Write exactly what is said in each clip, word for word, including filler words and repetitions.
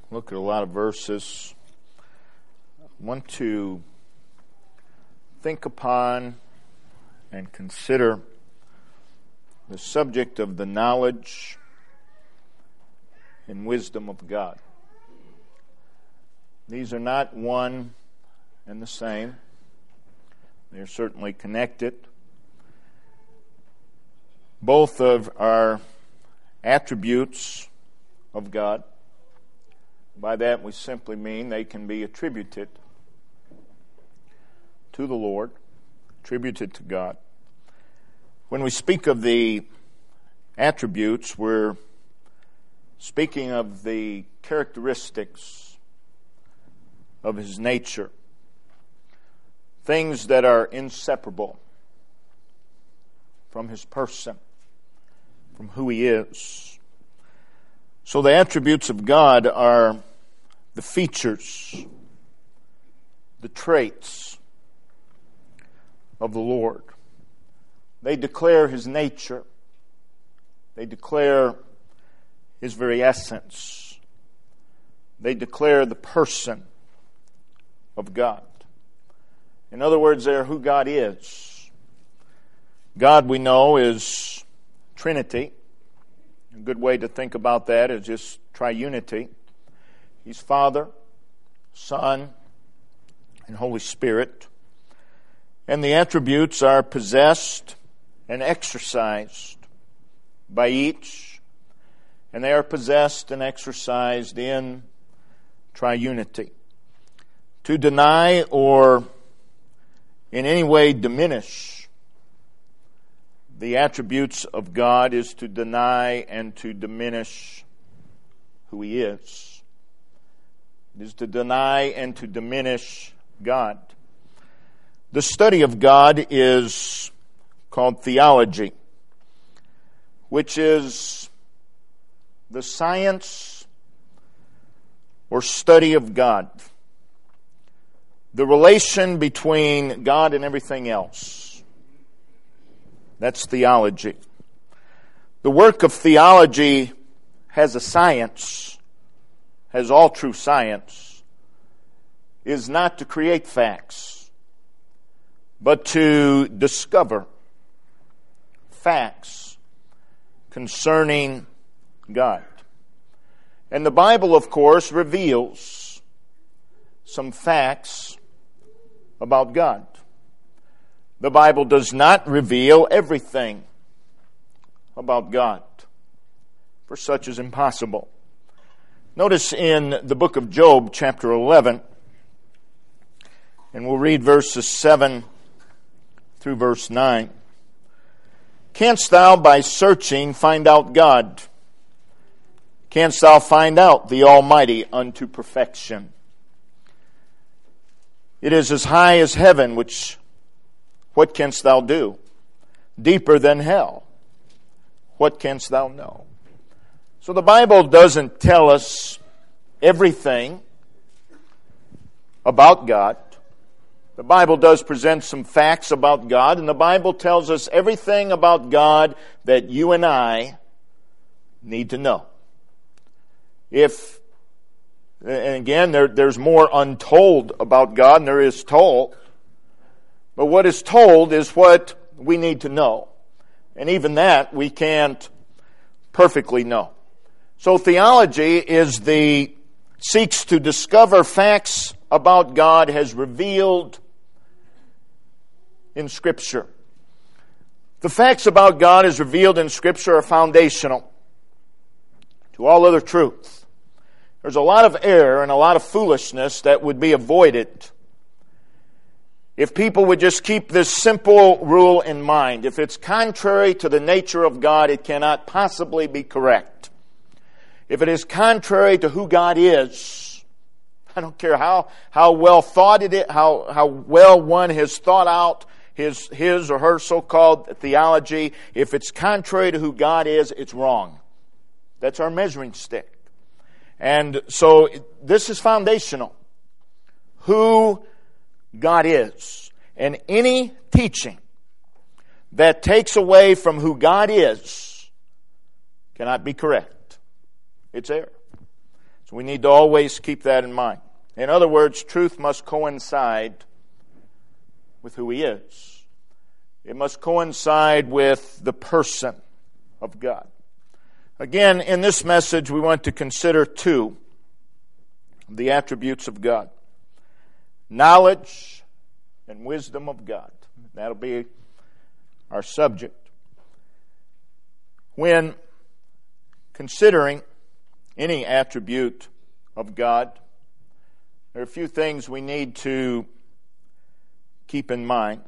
look at a lot of verses. I want to think upon and consider the subject of the knowledge and wisdom of God. These are not one and the same. They are certainly connected. Both of are attributes of God. By that we simply mean they can be attributed to the Lord, attributed to God. When we speak of the attributes, we're speaking of the characteristics of His nature, things that are inseparable from His person, from who He is. So the attributes of God are the features, the traits of the Lord. They declare His nature. They declare His very essence. They declare the person of God. In other words, they are who God is. God, we know, is Trinity. A good way to think about that is just triunity. He's Father, Son, and Holy Spirit. And the attributes are possessed and exercised by each, and they are possessed and exercised in triunity. To deny or in any way diminish the attributes of God is to deny and to diminish who He is. It is to deny and to diminish God. The study of God is called theology, which is the science or study of God. The relation between God and everything else. That's theology. The work of theology has a science, has all true science, is not to create facts, but to discover facts concerning God. And the Bible, of course, reveals some facts about God. The Bible does not reveal everything about God, for such is impossible. Notice in the book of Job, chapter eleven, and we'll read verses seven through verse nine. Canst thou by searching find out God? Canst thou find out the Almighty unto perfection? It is as high as heaven, which what canst thou do? Deeper than hell, what canst thou know? So the Bible doesn't tell us everything about God. The Bible does present some facts about God, and the Bible tells us everything about God that you and I need to know. If, and again, there, there's more untold about God than there is told. But what is told is what we need to know. And even that we can't perfectly know. So theology is the, seeks to discover facts about God as revealed in Scripture. The facts about God as revealed in Scripture are foundational to all other truth. There's a lot of error and a lot of foolishness that would be avoided if people would just keep this simple rule in mind. If it's contrary to the nature of God, it cannot possibly be correct. If it is contrary to who God is, I don't care how, how well thought it is, how, how well one has thought out his, his or her so-called theology, if it's contrary to who God is, it's wrong. That's our measuring stick. And so this is foundational. Who God is. And any teaching that takes away from who God is cannot be correct. It's error. So we need to always keep that in mind. In other words, truth must coincide with who He is. It must coincide with the person of God. Again, in this message, we want to consider two of the attributes of God. Knowledge and wisdom of God. That'll be our subject. When considering any attribute of God, there are a few things we need to keep in mind.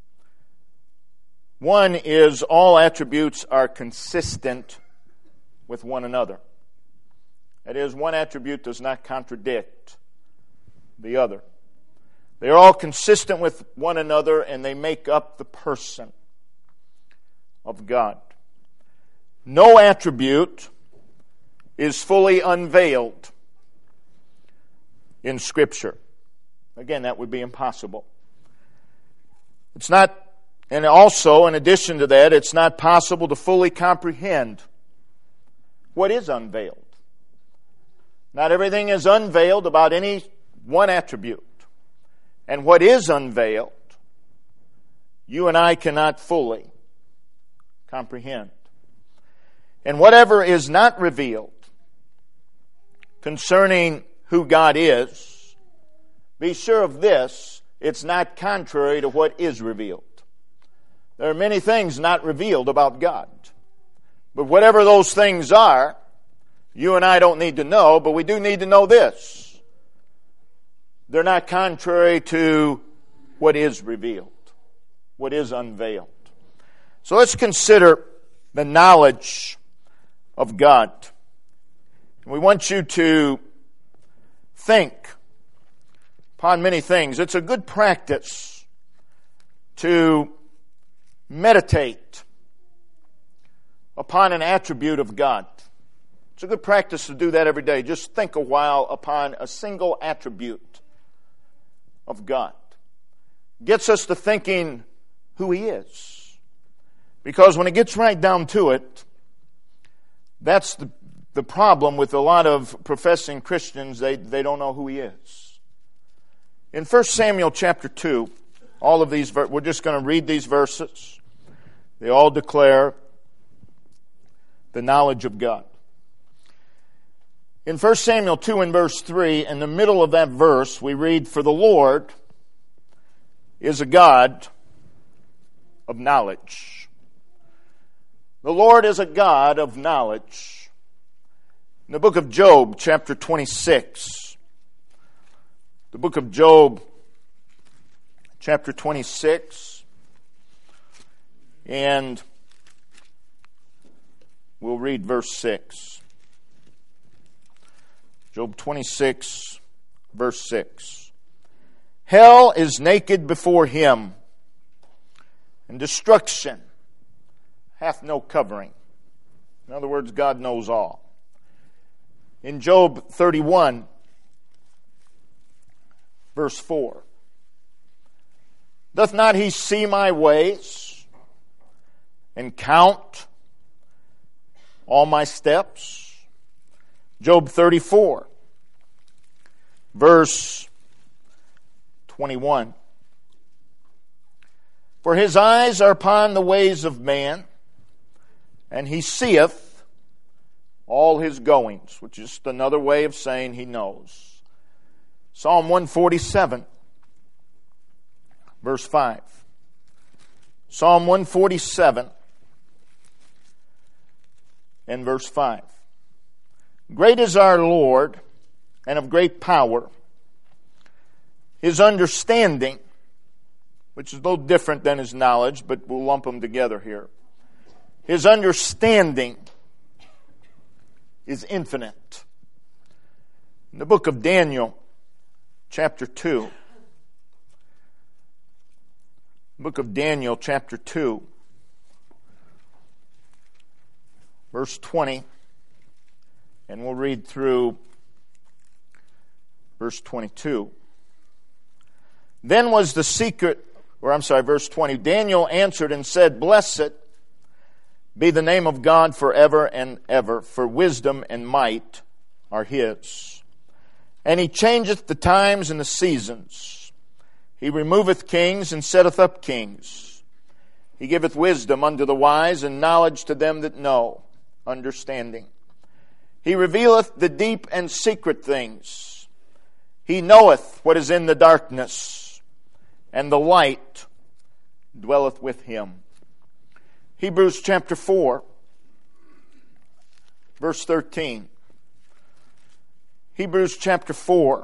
One is all attributes are consistent with one another. That is, one attribute does not contradict the other. They are all consistent with one another, and they make up the person of God. No attribute is fully unveiled in Scripture. Again, that would be impossible. It's not, and also, in addition to that, it's not possible to fully comprehend what is unveiled. Not everything is unveiled about any one attribute. And what is unveiled, you and I cannot fully comprehend. And whatever is not revealed concerning who God is, be sure of this, it's not contrary to what is revealed. There are many things not revealed about God. But whatever those things are, you and I don't need to know, but we do need to know this. They're not contrary to what is revealed, what is unveiled. So let's consider the knowledge of God. We want you to think upon many things. It's a good practice to meditate upon an attribute of God. It's a good practice to do that every day. Just think a while upon a single attribute of God. Gets us to thinking who He is. Because when it gets right down to it, that's the, the problem with a lot of professing Christians. They, they don't know who He is. In First Samuel chapter two, all of these, we're just going to read these verses. They all declare the knowledge of God. In First Samuel two and verse three, in the middle of that verse, we read, "For the Lord is a God of knowledge." The Lord is a God of knowledge. In the book of Job, chapter twenty-six, the book of Job, chapter twenty-six, and we'll read verse six. Job twenty-six, verse six. "Hell is naked before Him, and destruction hath no covering." In other words, God knows all. In Job thirty-one, verse four. "Doth not He see my ways, and count all my steps?" Job thirty-four, verse twenty-one. "For His eyes are upon the ways of man, and He seeth all his goings," which is just another way of saying He knows. Psalm one forty-seven, verse five. Psalm one forty-seven and verse five. "Great is our Lord, and of great power. His understanding," which is a little different than His knowledge, but we'll lump them together here. "His understanding is infinite." In the book of Daniel, chapter two, book of Daniel, chapter two, verse twenty, and we'll read through verse twenty-two. "Then was the secret," or I'm sorry, verse twenty, "Daniel answered and said, Blessed be the name of God forever and ever, for wisdom and might are His. And He changeth the times and the seasons. He removeth kings and setteth up kings. He giveth wisdom unto the wise and knowledge to them that know, understanding. He revealeth the deep and secret things. He knoweth what is in the darkness, and the light dwelleth with Him. Hebrews chapter four, verse thirteen. Hebrews chapter four,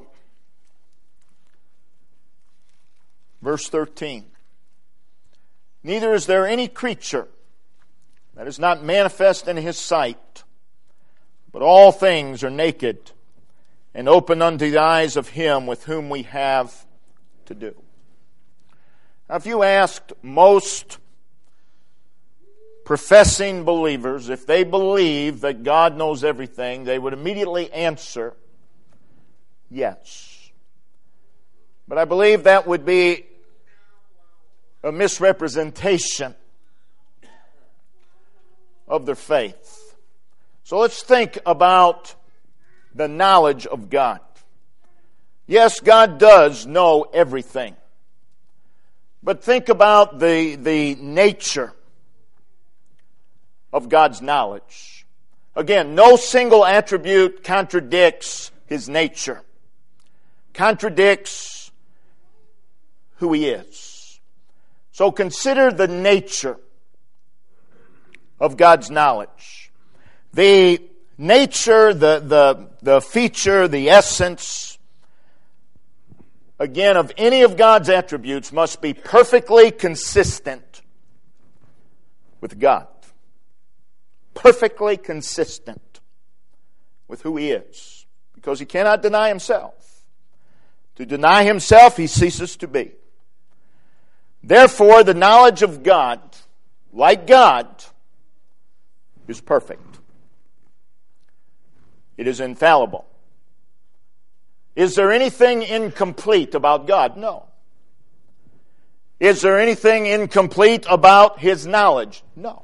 verse thirteen. Neither is there any creature that is not manifest in His sight, but all things are naked and open unto the eyes of Him with whom we have to do. Now, if you asked most professing believers if they believe that God knows everything, they would immediately answer yes. But I believe that would be a misrepresentation of their faith. So let's think about the knowledge of God. Yes, God does know everything. But think about the, the nature of God's knowledge. Again, no single attribute contradicts His nature, contradicts who He is. So consider the nature of God's knowledge. The nature, the, the, the feature, the essence, again, of any of God's attributes must be perfectly consistent with God. Perfectly consistent with who He is. Because He cannot deny Himself. To deny Himself, He ceases to be. Therefore, the knowledge of God, like God, is perfect. It is infallible. Is there anything incomplete about God? No. Is there anything incomplete about His knowledge? No.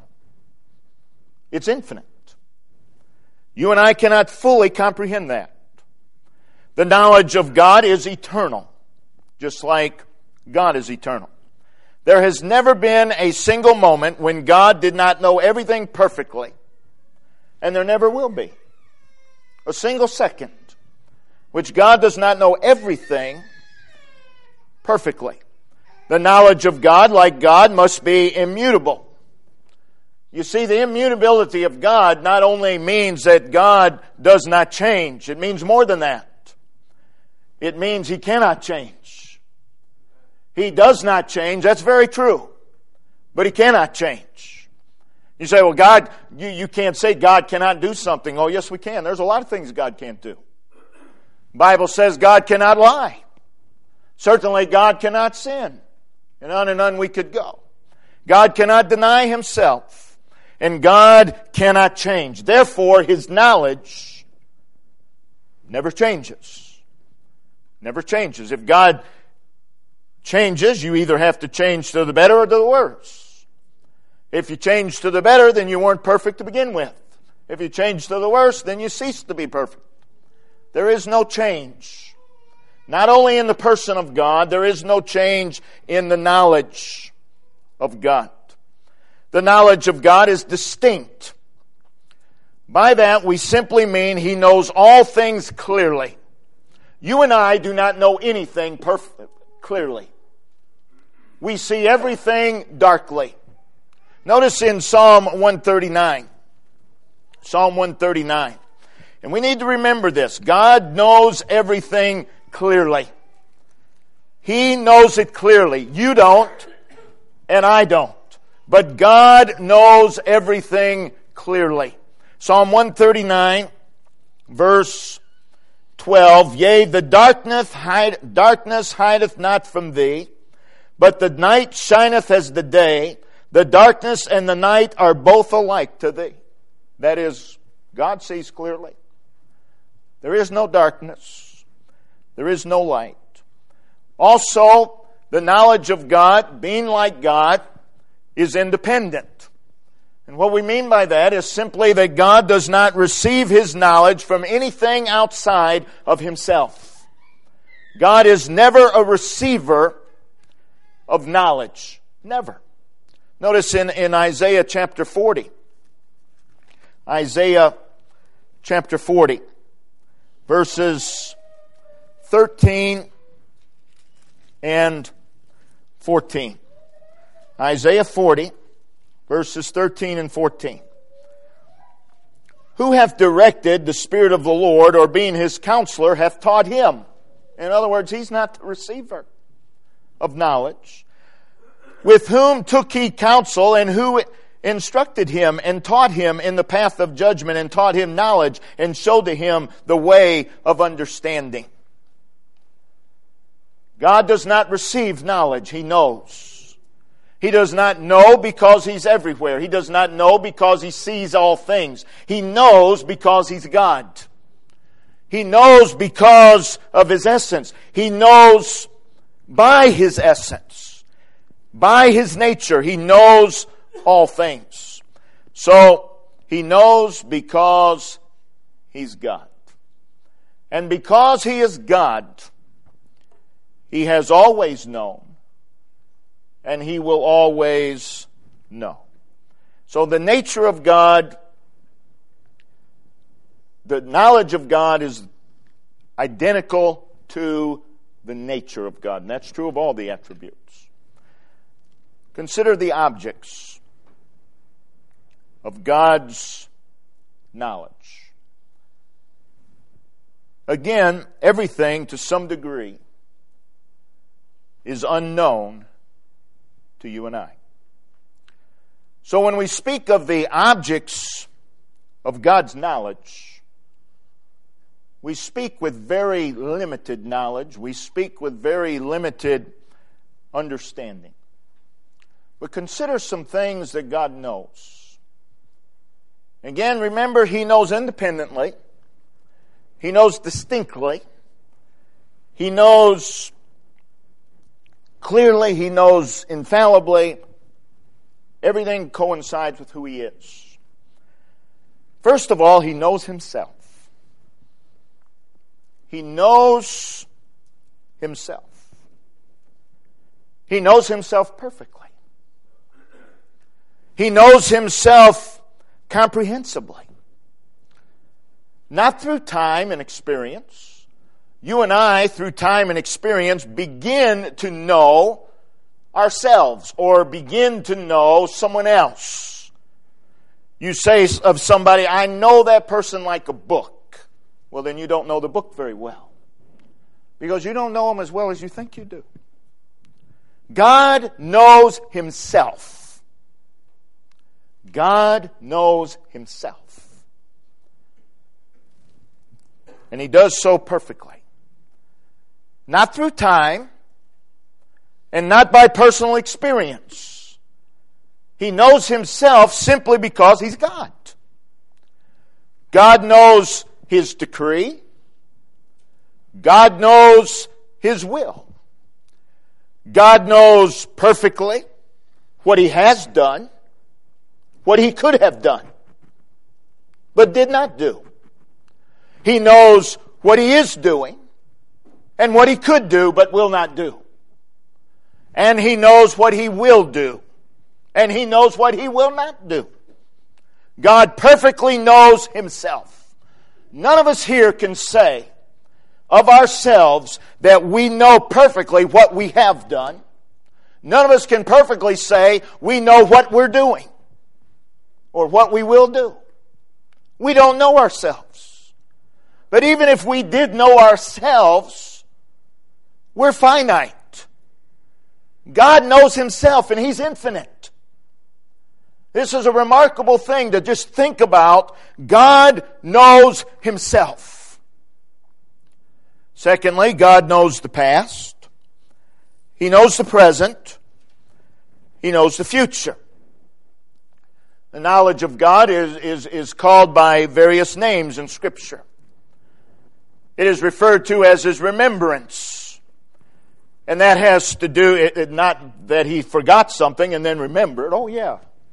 It's infinite. You and I cannot fully comprehend that. The knowledge of God is eternal, just like God is eternal. There has never been a single moment when God did not know everything perfectly. And there never will be. A single second which God does not know everything perfectly. The knowledge of God, like God, must be immutable. You see, the immutability of God not only means that God does not change, it means more than that. It means He cannot change. He does not change, that's very true. But He cannot change. You say, well, God, you, you can't say God cannot do something. Oh, yes, we can. There's a lot of things God can't do. The Bible says God cannot lie. Certainly God cannot sin. And on and on we could go. God cannot deny Himself. And God cannot change. Therefore, His knowledge never changes. Never changes. If God changes, you either have to change to the better or to the worse. If you change to the better, then you weren't perfect to begin with. If you change to the worse, then you cease to be perfect. There is no change. Not only in the person of God, there is no change in the knowledge of God. The knowledge of God is distinct. By that, we simply mean He knows all things clearly. You and I do not know anything perfectly. Clearly. We see everything darkly. Notice in Psalm one thirty-nine. Psalm one thirty-nine. And we need to remember this. God knows everything clearly. He knows it clearly. You don't, and I don't. But God knows everything clearly. Psalm one thirty-nine, verse twelve, Yea, the darkness, hide, darkness hideth not from thee, but the night shineth as the day. The darkness and the night are both alike to thee. That is, God sees clearly. There is no darkness. There is no light. Also, the knowledge of God, being like God, is independent. And what we mean by that is simply that God does not receive His knowledge from anything outside of Himself. God is never a receiver of knowledge. Never. Notice in, in Isaiah chapter forty. Isaiah chapter forty, verses thirteen and fourteen. Isaiah forty, verses thirteen and fourteen. Who hath directed the Spirit of the Lord, or being His counselor, hath taught him? In other words, He's not the receiver of knowledge. With whom took He counsel, and who instructed him, and taught him in the path of judgment, and taught him knowledge, and showed to him the way of understanding? God does not receive knowledge. He knows. He does not know because He's everywhere. He does not know because He sees all things. He knows because He's God. He knows because of His essence. He knows by His essence. By His nature, He knows all things. So, He knows because He's God. And because He is God, He has always known, and He will always know. So the nature of God, the knowledge of God is identical to the nature of God. And that's true of all the attributes. Consider the objects of God's knowledge. Again, everything to some degree is unknown to you and I. So when we speak of the objects of God's knowledge, we speak with very limited knowledge. We speak with very limited understanding. But consider some things that God knows. Again, remember, He knows independently. He knows distinctly. He knows clearly. He knows infallibly. Everything coincides with who He is. First of all, He knows Himself. He knows Himself. He knows Himself perfectly. He knows Himself comprehensively. Not through time and experience. You and I, through time and experience, begin to know ourselves or begin to know someone else. You say of somebody, I know that person like a book. Well, then you don't know the book very well. Because you don't know them as well as you think you do. God knows Himself. God knows Himself. And He does so perfectly. Not through time, and not by personal experience. He knows Himself simply because He's God. God knows His decree. God knows His will. God knows perfectly what He has done, what He could have done, but did not do. He knows what He is doing, and what He could do, but will not do. And He knows what He will do, and He knows what He will not do. God perfectly knows Himself. None of us here can say of ourselves that we know perfectly what we have done. None of us can perfectly say we know what we're doing or what we will do. We don't know ourselves. But even if we did know ourselves, we're finite. God knows Himself, and He's infinite. This is a remarkable thing to just think about. God knows Himself. Secondly, God knows the past. He knows the present. He knows the future. The knowledge of God is, is, is called by various names in Scripture. It is referred to as His remembrance. And that has to do, it, it, not that He forgot something and then remembered. Oh yeah,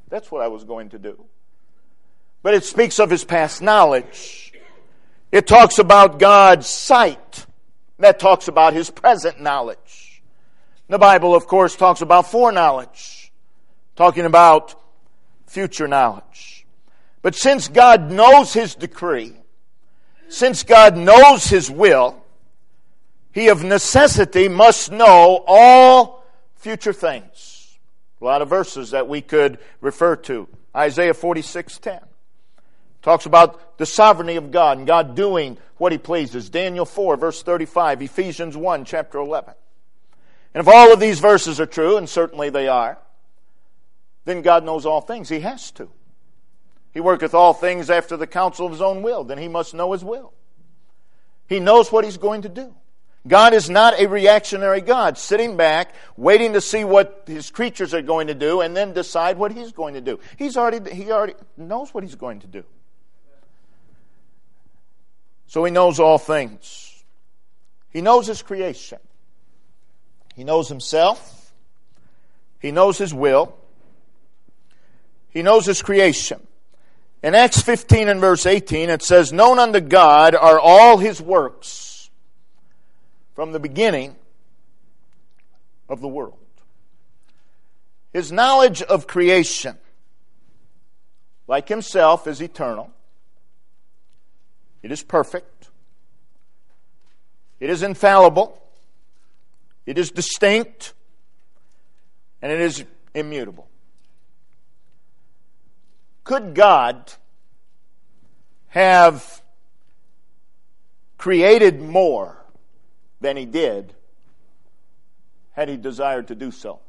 That's what I was going to do. But it speaks of His past knowledge. It talks about God's sight. That talks about His present knowledge. The Bible, of course, talks about foreknowledge, talking about future knowledge. But since God knows His decree, since God knows His will, He of necessity must know all future things. A lot of verses that we could refer to. Isaiah forty-six ten talks about the sovereignty of God and God doing what He pleases. Daniel four, verse thirty-five. Ephesians one, chapter eleven. And if all of these verses are true, and certainly they are, then God knows all things. He has to. He worketh all things after the counsel of His own will. Then He must know His will. He knows what He's going to do. God is not a reactionary God, sitting back, waiting to see what His creatures are going to do, and then decide what He's going to do. He's already, He already knows what He's going to do. So He knows all things. He knows His creation. He knows Himself. He knows His will. He knows His creation. In Acts fifteen and verse eighteen, it says, "Known unto God are all His works from the beginning of the world." His knowledge of creation, like Himself, is eternal. It is perfect. It is infallible. It is distinct. And it is immutable. Could God have created more than He did had He desired to do so?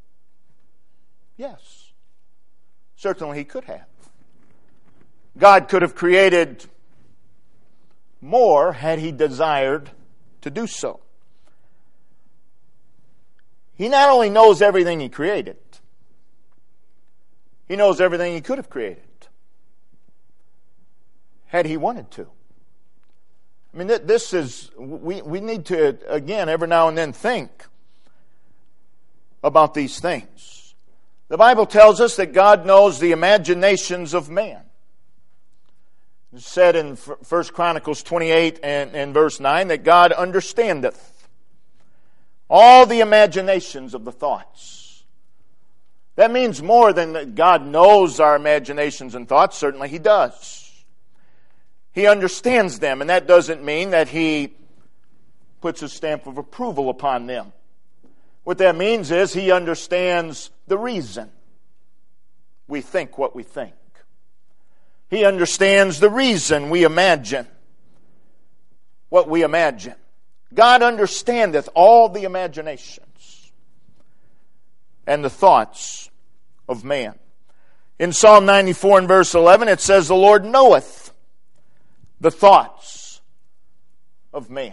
Yes. Certainly He could have. God could have created more had He desired to do so. He not only knows everything He created, He knows everything He could have created had He wanted to. I mean, this is, we, we need to, again, every now and then think about these things. The Bible tells us that God knows the imaginations of man. It's said in First Chronicles twenty-eight and, and verse nine that God understandeth all the imaginations of the thoughts. That means more than that God knows our imaginations and thoughts. Certainly He does. He understands them, and that doesn't mean that He puts a stamp of approval upon them. What that means is He understands the reason we think what we think. He understands the reason we imagine what we imagine. God understandeth all the imaginations and the thoughts of man. In Psalm ninety-four and verse eleven, it says, "The Lord knoweth the thoughts of man."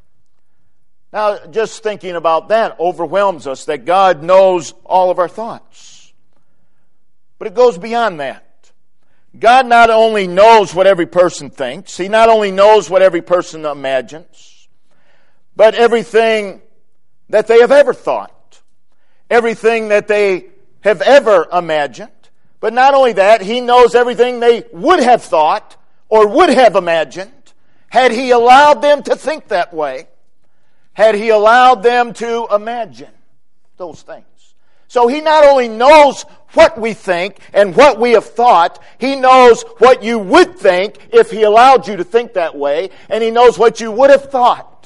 Now, just thinking about that overwhelms us, that God knows all of our thoughts. But it goes beyond that. God not only knows what every person thinks, He not only knows what every person imagines, but everything that they have ever thought, everything that they have ever imagined. But not only that, He knows everything they would have thought or would have imagined had He allowed them to think that way, had He allowed them to imagine those things. So He not only knows what we think and what we have thought, He knows what you would think if He allowed you to think that way, and He knows what you would have thought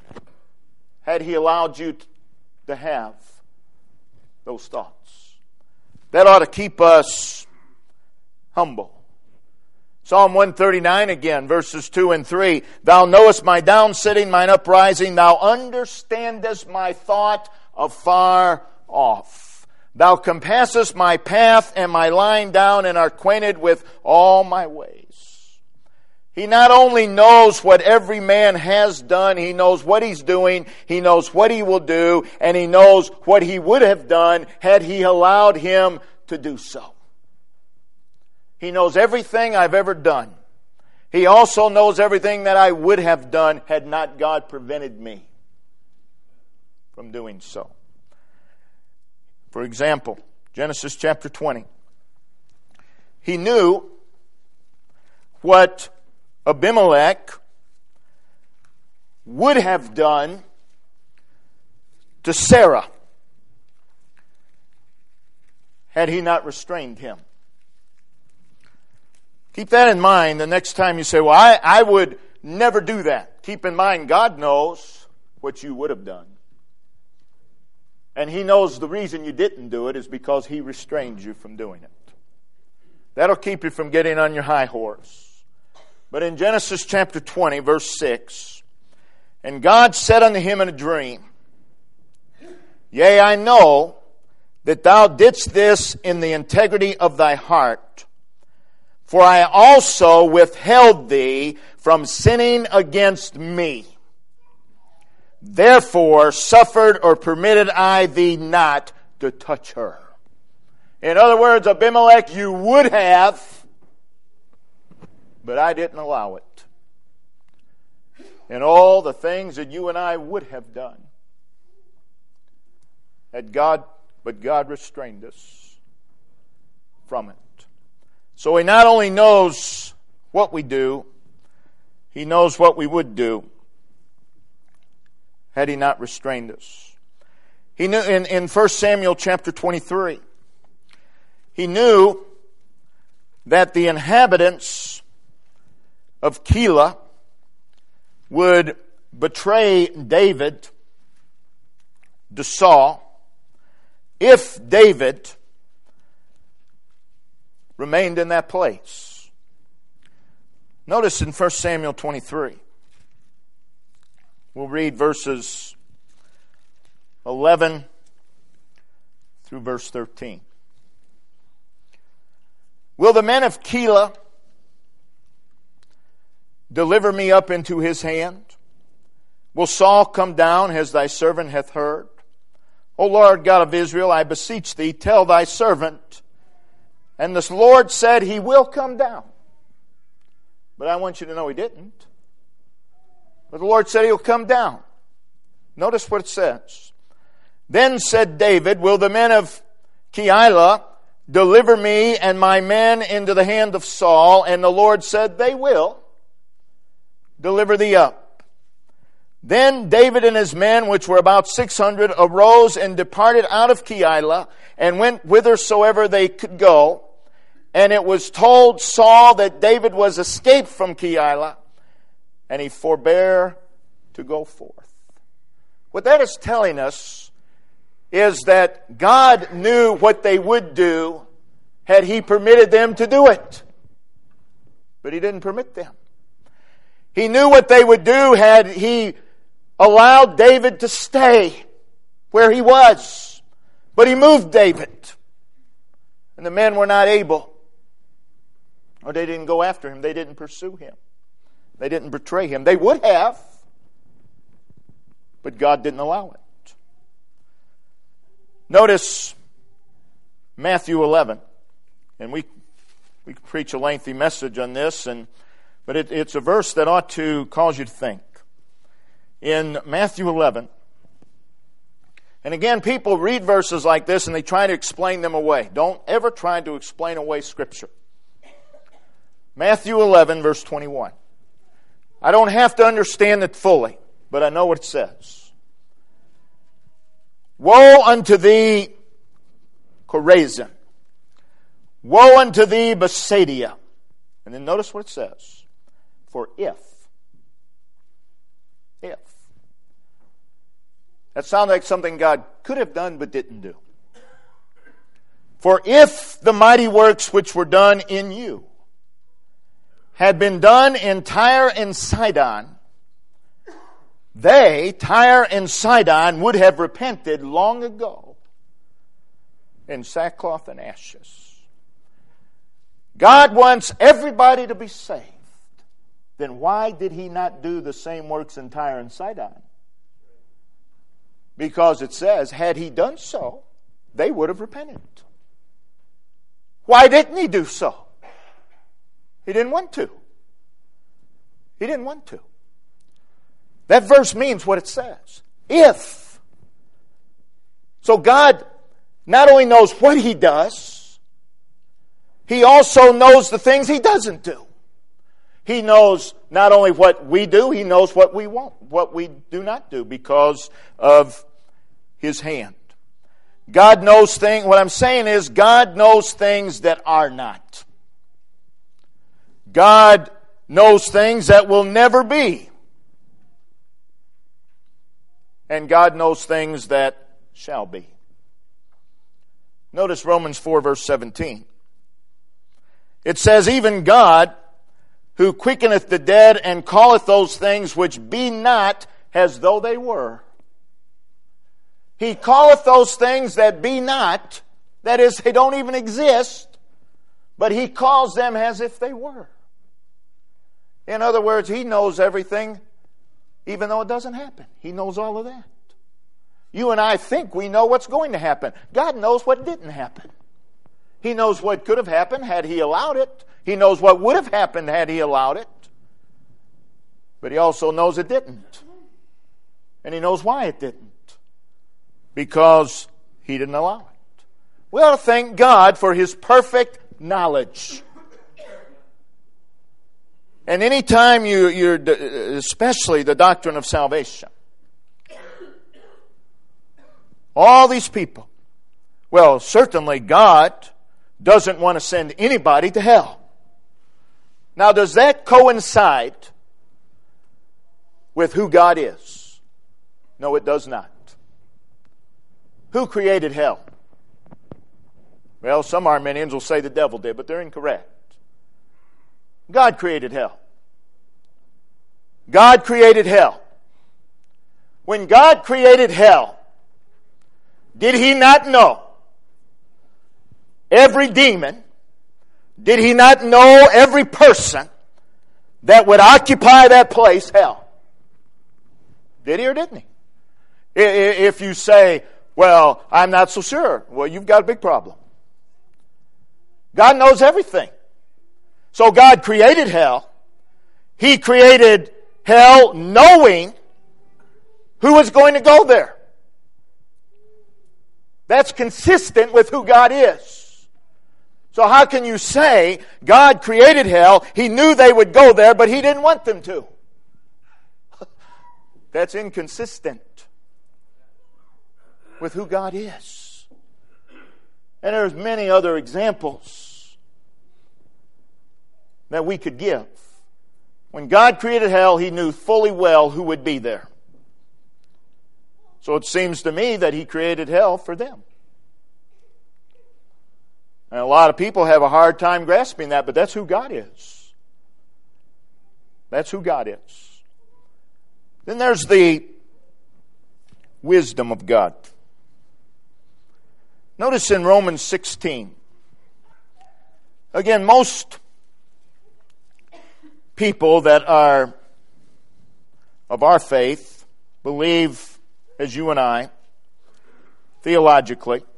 had He allowed you to have those thoughts. That ought to keep us humble. Psalm one thirty-nine again, verses two and three. "Thou knowest my down sitting, mine uprising. Thou understandest my thought afar off. Thou compassest my path and my lying down, and art acquainted with all my ways." He not only knows what every man has done, He knows what he's doing, He knows what he will do, and He knows what he would have done had He allowed him to do so. He knows everything I've ever done. He also knows everything that I would have done had not God prevented me from doing so. For example, Genesis chapter twenty. He knew what Abimelech would have done to Sarah had he not restrained him. Keep that in mind the next time you say, well, I, I would never do that. Keep in mind, God knows what you would have done. And He knows the reason you didn't do it is because He restrained you from doing it. That'll keep you from getting on your high horse. But in Genesis chapter twenty, verse six, and God said unto him in a dream, Yea, I know that thou didst this in the integrity of thy heart, for I also withheld thee from sinning against me. Therefore suffered or permitted I thee not to touch her. In other words, Abimelech, you would have, but I didn't allow it. And all the things that you and I would have done, had God, but God restrained us from it. So He not only knows what we do, He knows what we would do had He not restrained us. He knew in, in First Samuel chapter twenty-three, He knew that the inhabitants of Keilah would betray David to Saul if David remained in that place. Notice in First Samuel twenty-three, we'll read verses eleven through verse thirteen. Will the men of Keilah deliver me up into his hand? Will Saul come down as thy servant hath heard? O Lord God of Israel, I beseech thee, tell thy servant. And the Lord said, He will come down. But I want you to know He didn't. But the Lord said He'll come down. Notice what it says. Then said David, Will the men of Keilah deliver me and my men into the hand of Saul? And the Lord said, They will deliver thee up. Then David and his men, which were about six hundred, arose and departed out of Keilah, and went whithersoever they could go. And it was told Saul that David was escaped from Keilah, and he forbare to go forth. What that is telling us is that God knew what they would do had He permitted them to do it. But He didn't permit them. He knew what they would do had He allowed David to stay where he was. But He moved David. And the men were not able. Or they didn't go after him. They didn't pursue him. They didn't betray him. They would have. But God didn't allow it. Notice Matthew eleven. And we we could preach a lengthy message on this, and but it, it's a verse that ought to cause you to think. In Matthew eleven, and again, people read verses like this and they try to explain them away. Don't ever try to explain away Scripture. Matthew eleven, verse twenty-one. I don't have to understand it fully, but I know what it says. Woe unto thee, Chorazin! Woe unto thee, Bethsaida! And then notice what it says. For if, if, that sounds like something God could have done but didn't do. For if the mighty works which were done in you had been done in Tyre and Sidon, they, Tyre and Sidon, would have repented long ago in sackcloth and ashes. God wants everybody to be saved. Then why did He not do the same works in Tyre and Sidon? Because it says, had He done so, they would have repented. Why didn't He do so? He didn't want to. He didn't want to. That verse means what it says. If. So God not only knows what He does, He also knows the things He doesn't do. He knows not only what we do, He knows what we won't, what we do not do because of His hand. God knows things, what I'm saying is God knows things that are not. God knows things that will never be. And God knows things that shall be. Notice Romans four verse seventeen. It says, even God, who quickeneth the dead and calleth those things which be not as though they were. He calleth those things that be not, that is, they don't even exist, but He calls them as if they were. In other words, He knows everything, even though it doesn't happen. He knows all of that. You and I think we know what's going to happen. God knows what didn't happen. He knows what could have happened had He allowed it. He knows what would have happened had He allowed it. But He also knows it didn't. And He knows why it didn't. Because He didn't allow it. We ought to thank God for His perfect knowledge. And any time you, you're, especially the doctrine of salvation, all these people, well, certainly God doesn't want to send anybody to hell. Now, does that coincide with who God is? No, it does not. Who created hell? Well, some Arminians will say the devil did, but they're incorrect. God created hell. God created hell. When God created hell, did He not know every demon? Did He not know every person that would occupy that place, hell? Did He or didn't He? If you say, well, I'm not so sure, well, you've got a big problem. God knows everything. So God created hell. He created hell knowing who was going to go there. That's consistent with who God is. So how can you say God created hell, He knew they would go there, but He didn't want them to? That's inconsistent with who God is. And there's many other examples that we could give. When God created hell, He knew fully well who would be there. So it seems to me that He created hell for them. And a lot of people have a hard time grasping that, but that's who God is. That's who God is. Then there's the wisdom of God. Notice in Romans sixteen. Again, most people that are of our faith believe, as you and I, theologically,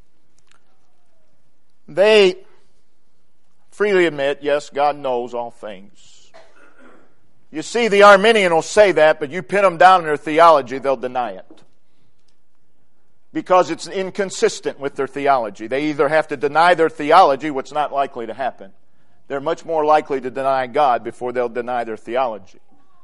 they freely admit, yes, God knows all things. You see, the Arminian will say that, but you pin them down in their theology, they'll deny it. Because it's inconsistent with their theology. They either have to deny their theology, which is not likely to happen. They're much more likely to deny God before they'll deny their theology.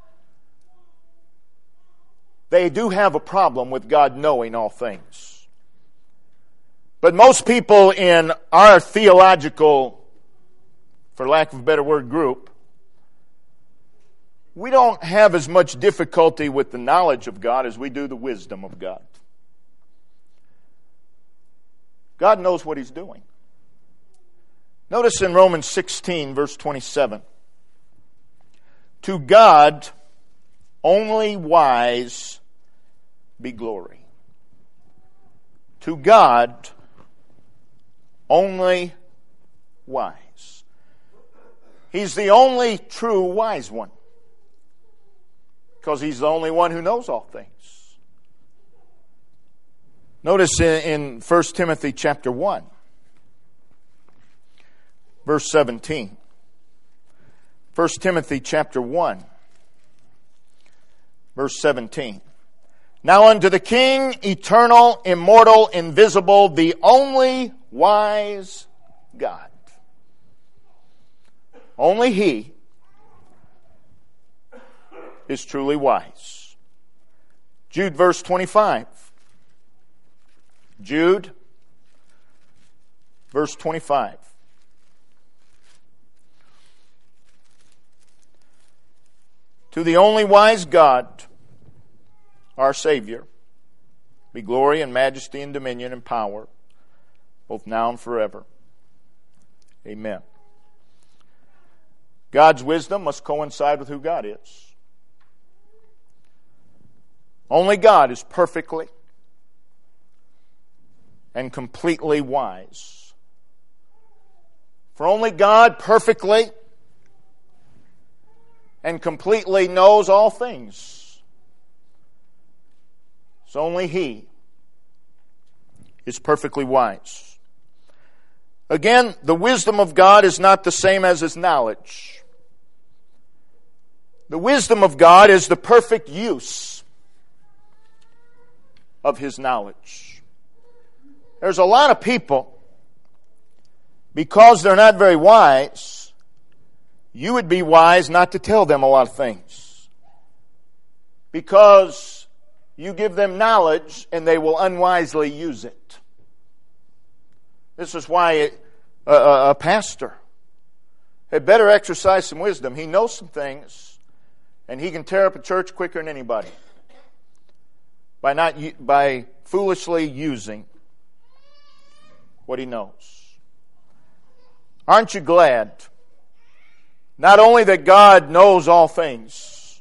They do have a problem with God knowing all things. But most people in our theological, for lack of a better word, group, we don't have as much difficulty with the knowledge of God as we do the wisdom of God. God knows what He's doing. Notice in Romans sixteen, verse twenty-seven. To God only wise be glory. To God only wise. He's the only true wise one. Because He's the only one who knows all things. Notice in First Timothy chapter one, verse seventeen. First Timothy chapter one, verse seventeen. Now unto the King, eternal, immortal, invisible, the only wise God. Only He is truly wise. Jude verse twenty-five. Jude verse twenty-five. To the only wise God, our Savior, be glory and majesty and dominion and power, both now and forever. Amen. God's wisdom must coincide with who God is. Only God is perfectly and completely wise. For only God perfectly and completely knows all things. So only He is perfectly wise. Again, the wisdom of God is not the same as His knowledge. The wisdom of God is the perfect use of His knowledge. There's a lot of people, because they're not very wise, you would be wise not to tell them a lot of things. Because you give them knowledge and they will unwisely use it. This is why a, a, a pastor had better exercise some wisdom. He knows some things and he can tear up a church quicker than anybody by not by foolishly using what he knows. Aren't you glad not only that God knows all things,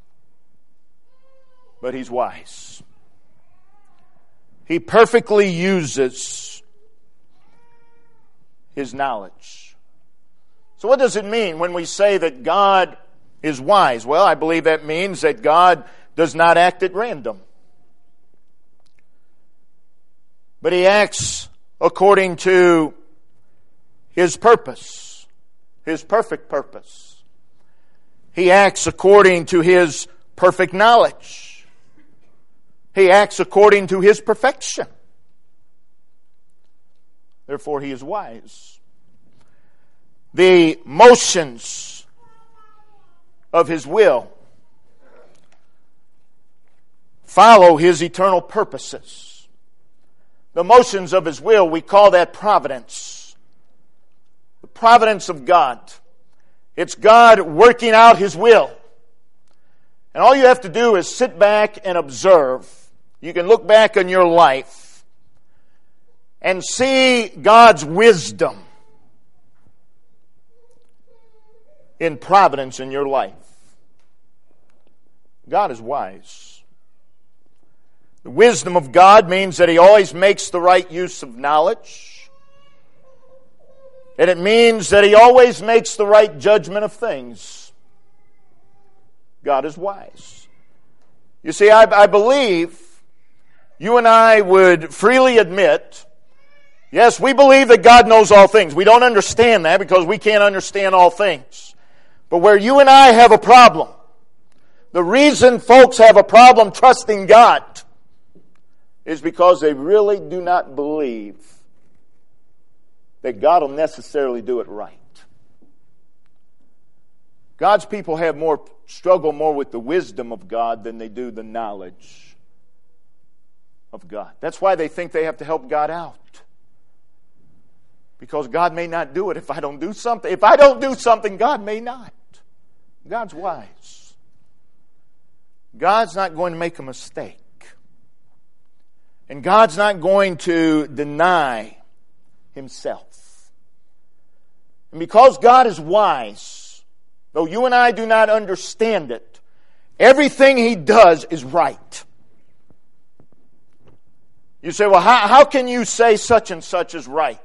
but He's wise? He perfectly uses His knowledge. So what does it mean when we say that God is wise? Well, I believe that means that God does not act at random, but He acts according to His purpose, His perfect purpose. He acts according to His perfect knowledge. He acts according to His perfection. Therefore, He is wise. The motions of His will follow His eternal purposes. The motions of His will, we call that providence. The providence of God. It's God working out His will. And all you have to do is sit back and observe. You can look back on your life and see God's wisdom in providence in your life. God is wise. The wisdom of God means that He always makes the right use of knowledge. And it means that He always makes the right judgment of things. God is wise. You see, I, I believe you and I would freely admit, yes, we believe that God knows all things. We don't understand that because we can't understand all things. But where you and I have a problem, the reason folks have a problem trusting God is because they really do not believe that God will necessarily do it right. God's people have more struggle more with the wisdom of God than they do the knowledge of God. That's why they think they have to help God out. Because God may not do it if I don't do something. If I don't do something, God may not. God's wise. God's not going to make a mistake. And God's not going to deny Himself. And because God is wise, though you and I do not understand it, everything He does is right. You say, well, how, how can you say such and such is right?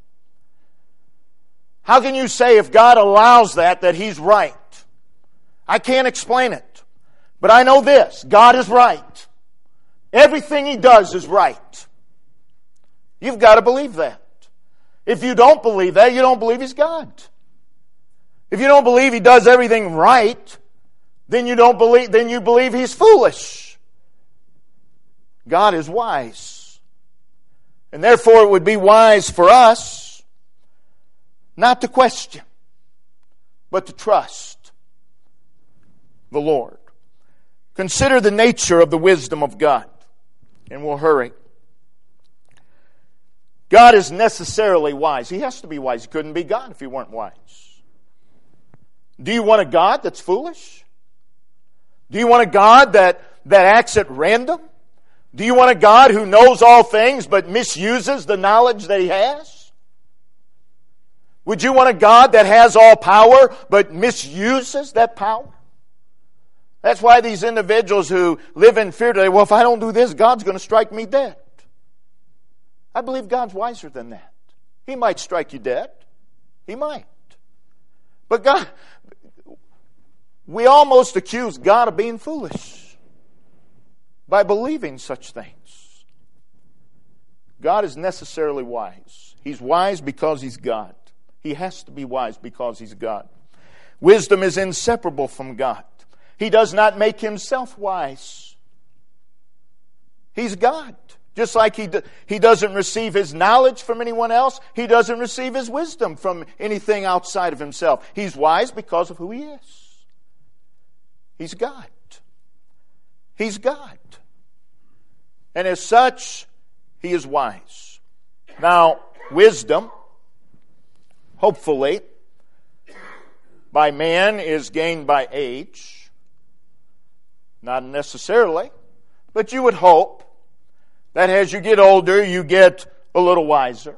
How can you say if God allows that, that He's right? I can't explain it. But I know this, God is right. Everything He does is right. You've got to believe that. If you don't believe that, you don't believe He's God. If you don't believe He does everything right, then you don't believe, then you believe He's foolish. God is wise. And therefore it would be wise for us not to question but to trust the Lord. Consider the nature of the wisdom of God. And we'll hurry. God is necessarily wise. He has to be wise. He couldn't be God if He weren't wise. Do you want a God that's foolish? Do you want a God that, that acts at random? Do you want a God who knows all things but misuses the knowledge that He has? Would you want a God that has all power but misuses that power? That's why these individuals who live in fear today, well, if I don't do this, God's going to strike me dead. I believe God's wiser than that. He might strike you dead. He might. But God, we almost accuse God of being foolish by believing such things. God is necessarily wise. He's wise because He's God. He has to be wise because He's God. Wisdom is inseparable from God. He does not make Himself wise. He's God. Just like he, do, he doesn't receive His knowledge from anyone else, He doesn't receive His wisdom from anything outside of Himself. He's wise because of who He is. He's God. He's God. And as such, He is wise. Now, wisdom, hopefully, by man is gained by age. Not necessarily, but you would hope that as you get older, you get a little wiser.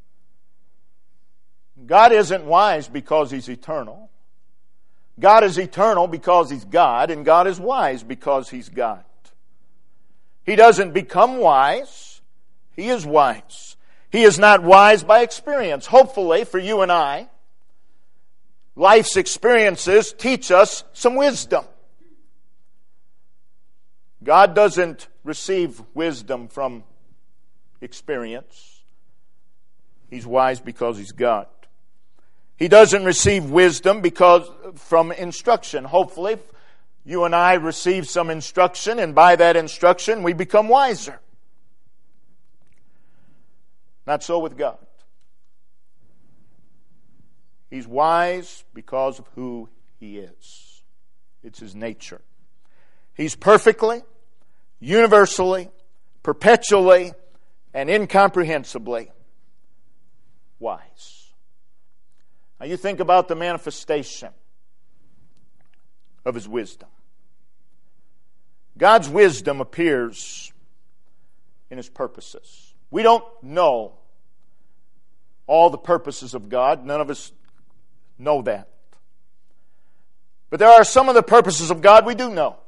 God isn't wise because He's eternal. God is eternal because He's God, and God is wise because He's God. He doesn't become wise. He is wise. He is not wise by experience. Hopefully, for you and I, life's experiences teach us some wisdom. God doesn't receive wisdom from experience. He's wise because He's God. He doesn't receive wisdom because from instruction. Hopefully, you and I receive some instruction, and by that instruction, we become wiser. Not so with God. He's wise because of who He is. It's His nature. He's perfectly, universally, perpetually, and incomprehensibly wise. Now you think about the manifestation of His wisdom. God's wisdom appears in His purposes. We don't know all the purposes of God. None of us know that. But there are some of the purposes of God we do know.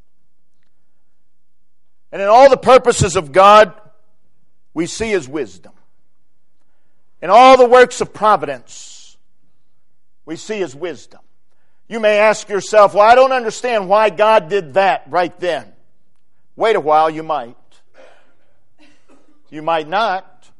And in all the purposes of God, we see His wisdom. In all the works of providence, we see His wisdom. You may ask yourself, well, I don't understand why God did that right then. Wait a while, you might. You might not.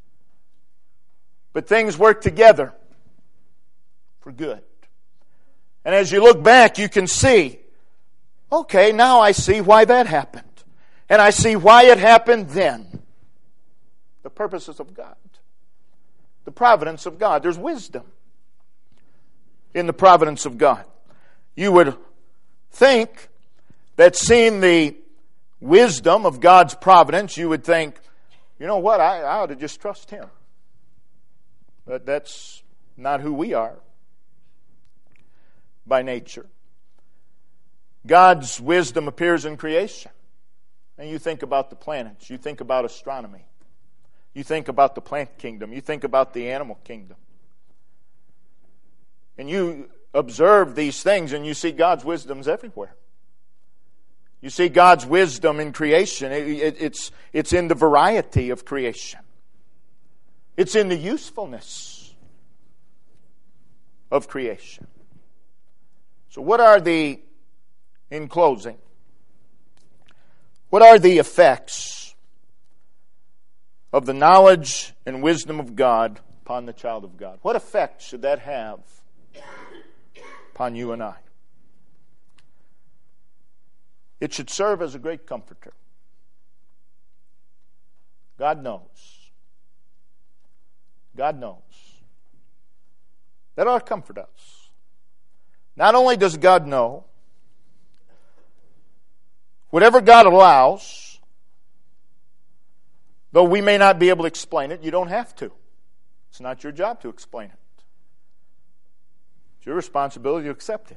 But things work together for good. And as you look back, you can see, okay, now I see why that happened. And I see why it happened then. The purposes of God. The providence of God. There's wisdom in the providence of God. You would think that seeing the wisdom of God's providence, you would think, you know what, I, I ought to just trust Him. But that's not who we are by nature. God's wisdom appears in creation. And you think about the planets. You think about astronomy. You think about the plant kingdom. You think about the animal kingdom. And you observe these things and you see God's wisdom's everywhere. You see God's wisdom in creation. It, it, it's, it's in the variety of creation. It's in the usefulness of creation. So what are the, in closing, what are the effects of the knowledge and wisdom of God upon the child of God? What effect should that have upon you and I? It should serve as a great comforter. God knows. God knows. That ought to comfort us. Not only does God know, whatever God allows, though we may not be able to explain it, you don't have to. It's not your job to explain it. It's your responsibility to accept it.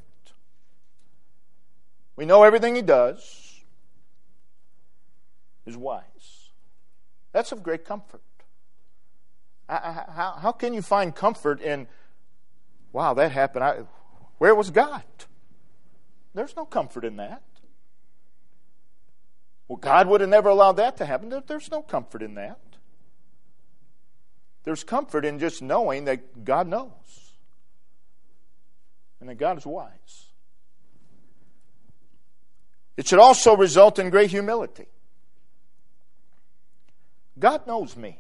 We know everything He does is wise. That's of great comfort. How, how can you find comfort in, wow, that happened. I, where was God? There's no comfort in that. Well, God would have never allowed that to happen. There, there's no comfort in that. There's comfort in just knowing that God knows and that God is wise. It should also result in great humility. God knows me.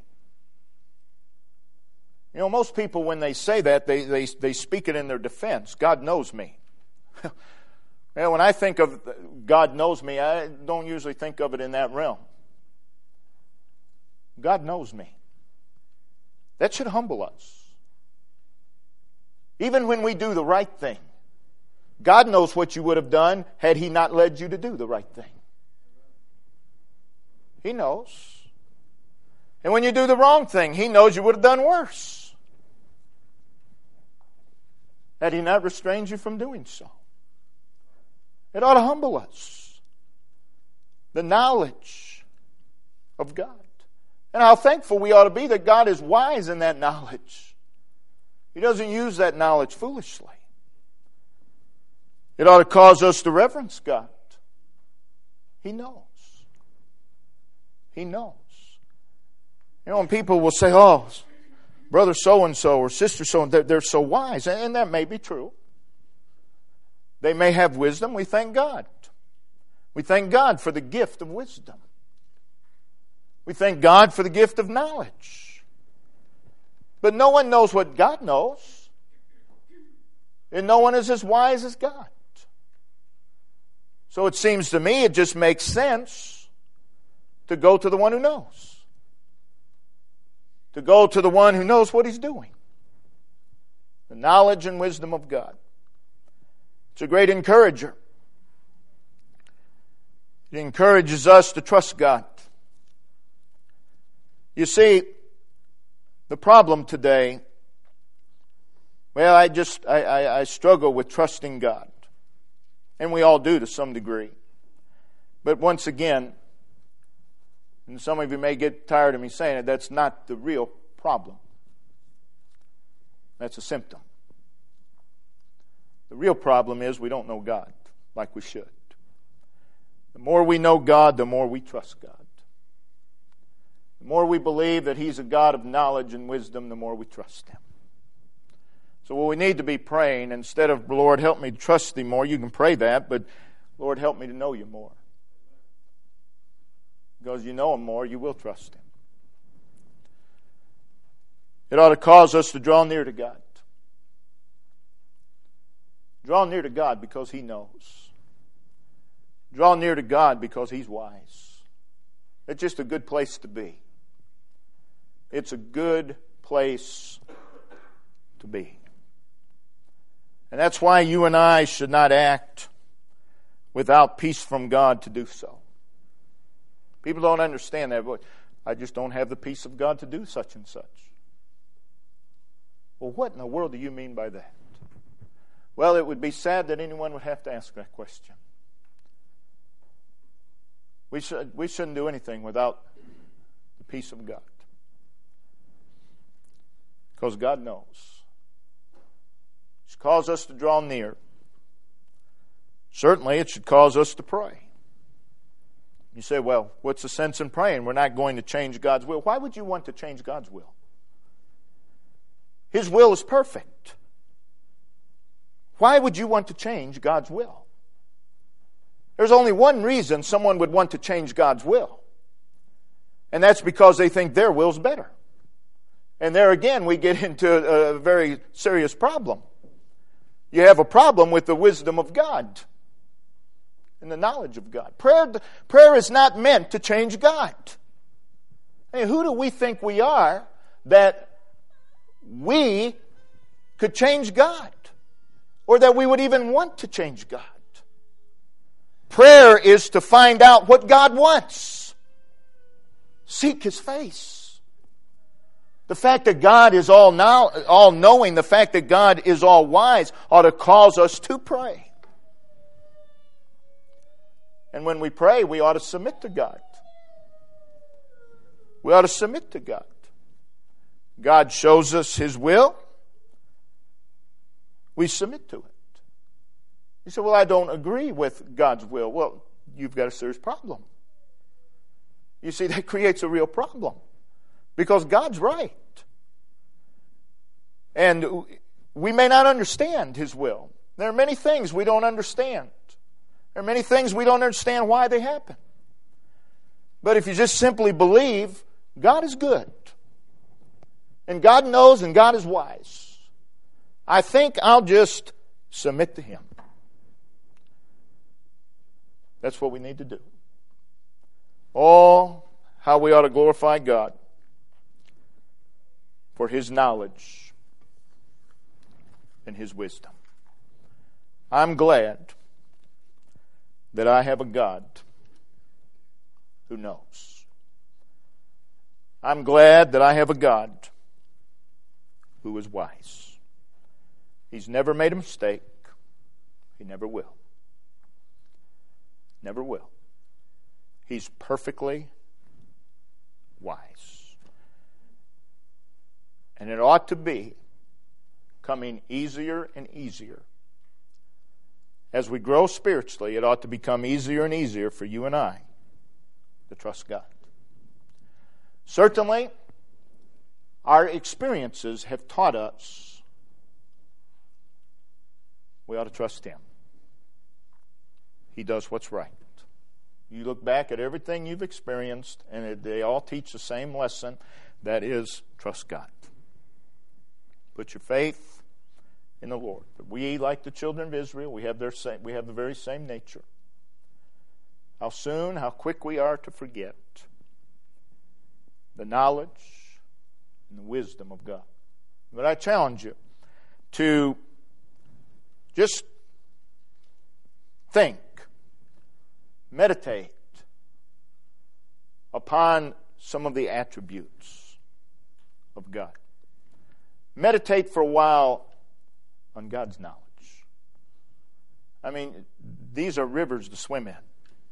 You know, most people, when they say that, they, they, they speak it in their defense. God knows me. Well, when I think of God knows me, I don't usually think of it in that realm. God knows me. That should humble us. Even when we do the right thing, God knows what you would have done had He not led you to do the right thing. He knows. And when you do the wrong thing, He knows you would have done worse had He not restrained you from doing so. It ought to humble us. The knowledge of God. And how thankful we ought to be that God is wise in that knowledge. He doesn't use that knowledge foolishly. It ought to cause us to reverence God. He knows. He knows. You know, when people will say, oh, brother so-and-so or sister so-and-so, they're, they're so wise. And that may be true. They may have wisdom. We thank God. We thank God for the gift of wisdom. We thank God for the gift of knowledge. But no one knows what God knows. And no one is as wise as God. So it seems to me it just makes sense to go to the one who knows. To go to the one who knows what He's doing. The knowledge and wisdom of God. It's a great encourager. It encourages us to trust God. You see, the problem today, well, I just, I, I, I struggle with trusting God. And we all do to some degree. But once again, and some of you may get tired of me saying it, that's not the real problem. That's a symptom. The real problem is we don't know God like we should. The more we know God, the more we trust God. The more we believe that He's a God of knowledge and wisdom, the more we trust Him. So what we need to be praying, instead of, Lord, help me to trust Thee more, you can pray that, but Lord, help me to know You more. Because you know Him more, you will trust Him. It ought to cause us to draw near to God. Draw near to God because He knows. Draw near to God because He's wise. It's just a good place to be. It's a good place to be. And that's why you and I should not act without peace from God to do so. People don't understand that. I just don't have the peace of God to do such and such. Well, what in the world do you mean by that? Well, it would be sad that anyone would have to ask that question. We should, we shouldn't do anything without the peace of God. Because God knows. It should cause us to draw near. Certainly, it should cause us to pray. You say, well, what's the sense in praying? We're not going to change God's will. Why would you want to change God's will? His will is perfect. Why would you want to change God's will? There's only one reason someone would want to change God's will. And that's because they think their will's better. And there again, we get into a very serious problem. You have a problem with the wisdom of God and the knowledge of God. Prayer, prayer is not meant to change God. Hey, who do we think we are that we could change God? or that we would even want to change God. Prayer is to find out what God wants. Seek His face. The fact that God is all now, all knowing, the fact that God is all wise ought to cause us to pray. And when we pray, we ought to submit to God. We ought to submit to God. God shows us His will. We submit to it. You say, well, I don't agree with God's will. Well, you've got a serious problem. You see, that creates a real problem. Because God's right. And we may not understand His will. There are many things we don't understand. There are many things we don't understand why they happen. But if you just simply believe, God is good. And God knows and God is wise. I think I'll just submit to Him. That's what we need to do. Oh, how we ought to glorify God for His knowledge and His wisdom. I'm glad that I have a God who knows. I'm glad that I have a God who is wise. He's never made a mistake. He never will. Never will. He's perfectly wise. And it ought to be coming easier and easier. As we grow spiritually, it ought to become easier and easier for you and I to trust God. Certainly, our experiences have taught us we ought to trust Him. He does what's right. You look back at everything you've experienced, and they all teach the same lesson. That is, trust God. Put your faith in the Lord. But we, like the children of Israel, we have their same, we have the very same nature. How soon, how quick we are to forget the knowledge and the wisdom of God. But I challenge you to just think, meditate upon some of the attributes of God. Meditate for a while on God's knowledge. I mean, these are rivers to swim in.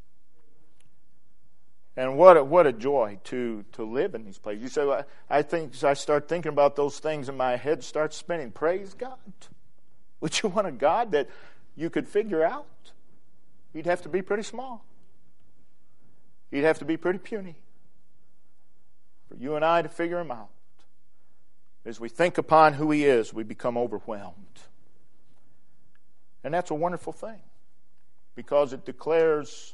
And what a, what a joy to, to live in these places. You say, well, I think I start thinking about those things and my head starts spinning. Praise God. Would you want a God that you could figure out? You'd have to be pretty small. You'd have to be pretty puny for you and I to figure Him out. As we think upon who He is, we become overwhelmed. And that's a wonderful thing because it declares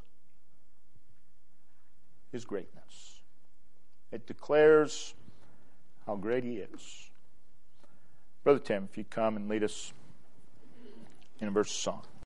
His greatness. It declares how great He is. Brother Tim, if you'd come and lead us in a verse of song.